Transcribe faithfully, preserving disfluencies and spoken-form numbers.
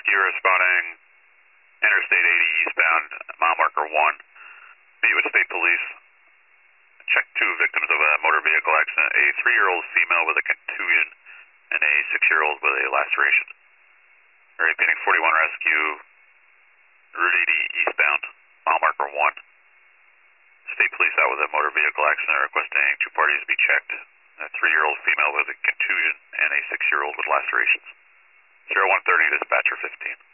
rescue responding Interstate eighty eastbound, mile marker one. Meet with state police. Check two victims of a motor vehicle accident, a three-year-old female with a contusion and a six-year-old with a laceration. Repeating forty-one rescue, Route eighty eastbound, mile marker one. State police out with a motor vehicle accident requesting two parties be checked. A three-year-old female with a contusion and a six-year-old with lacerations. zero one thirty, dispatcher fifteen.